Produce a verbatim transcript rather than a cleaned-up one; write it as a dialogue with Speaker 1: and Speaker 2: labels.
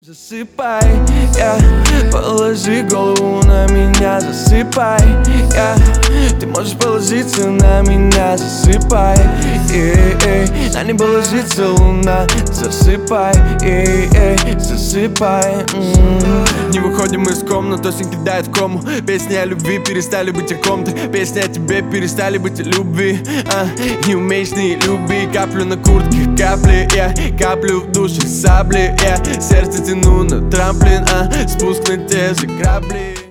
Speaker 1: Засыпай, yeah. Положи голову на меня, засыпай, yeah. Ты можешь положиться на меня, засыпай, эй, эй. На небо ложится луна, засыпай, эй, эй. Засыпай, м-м.
Speaker 2: Не выходим из комнаты, осень кидает в кому. Песни о любви перестали быть о ком-то. Песни о тебе перестали быть о любви, а? Не умеешь не люби. Каплю на куртке, капли, я yeah. Каплю в душе сабли, я yeah. Сердце тяну на трамплин, а? Спуск на те же грабли.